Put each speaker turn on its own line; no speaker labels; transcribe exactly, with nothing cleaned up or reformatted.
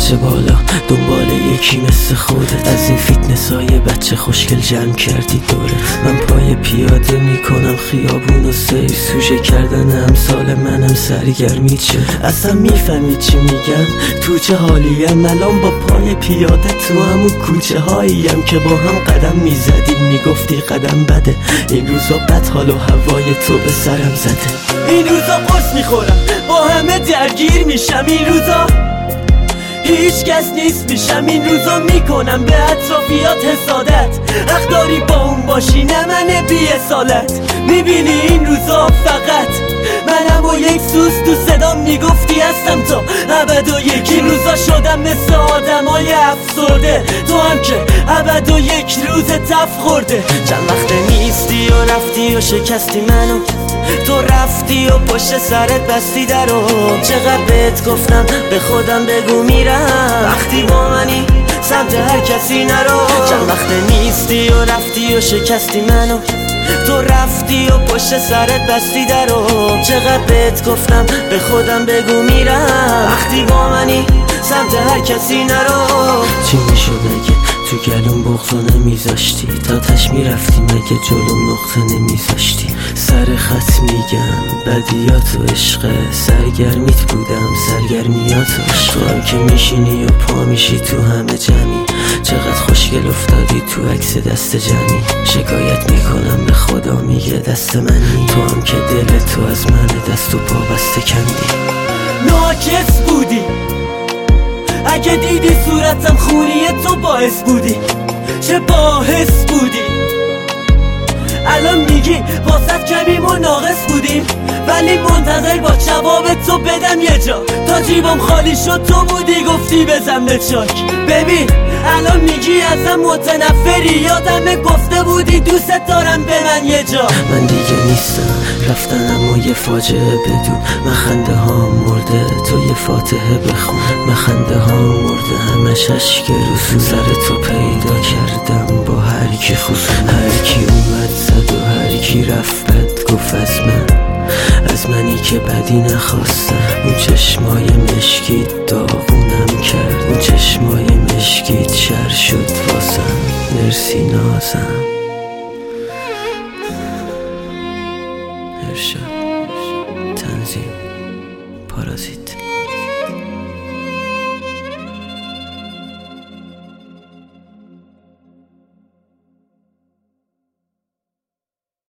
بچه بالا دنبال یکی مثل خودت، از این فیتنس های بچه خوشگل جمع کردی دورت. من پای پیاده میکنم خیابون و سیر، سوژه کردن امثال منم سرگرمی شد. اصلا میفهمی چی میگم؟ تو چه حالیم الان با پای پیاده تو همون کوچه هاییم که با هم قدم میزدیم میگفتی قدم بده. این روزا بد حال و هوای تو به سرم زده. این روزا قرص میخورم با همه درگیر میشم، این روزا هیچ کس نیست میشم، این روزا میکنم به اطرافیات حسادت. حق داری با اون باشی نه من بی اصالت. میبینی این روزا فقط منم و یک سوز تو صدام میگفتی هستم تا ابد و یک. این روزا شدم مثل آدمای افسرده، تو هم که ابد و یک روز تف خورده. چند وقت نیستی و رفتی و شکستی منو، تو رفتی و پشت سرت بستی درو. چقدر بهت گفتم به خودم بگو میرم، وقتی با منی سمت هر کسی نرو. چند وقت نیستی و رفتی و شکستی منو، تو رفتی و پشت سرت بستی درو. چقدر بهت گفتم به خودم بگو میرم، وقتی با منی سمت هر کسی نرو. چی میشد اگه تو گلوم بغضو نمیذاشتی؟ تا تش میرفتی مگه جلوم نقطه نمیذاشتی؟ سر خط میگم بدیات و عشق سرگرمیت بودم، سرگرمیات و عشق. تو هم که میشینی و پا میشی تو همه جمعی، چقدر خوشگل افتادی تو عکس دست جمعی. شکایت میکنم به خدا میگه دست منی، تو هم که دل تو از من دست و پا بسته کندی. ناکس بودی اگه دیدی صورتم خونی تو باعث بودی، چه باحث بودی. الان میگی واسط کمیم و ناقص بودیم، ولی منتظر با جواب تو بدم یه جا. تا جیبم خالی شد تو بودی گفتی بزن به چاک. ببین الان میگی ازم متنفری، یادم گفته بودی دوست دارم به من یه جا. من دیگه نیستم رفتن اما یه فاجعه بدون. من خنده ها مرده تو یه فاتحه بخون. من خنده ها مرده همش عشق رسون. سر تو پیدا کردم با هر کی خصوم، هر کی اومد زد و هر کی رفت بد گفت از من، از منی که بدی نخواستم. اون چشمای مشکیت داغونم کرد، اون چشمای مشکیت شر شد واسم. مرسی نازم. ارشاد تنظیم پارازیت.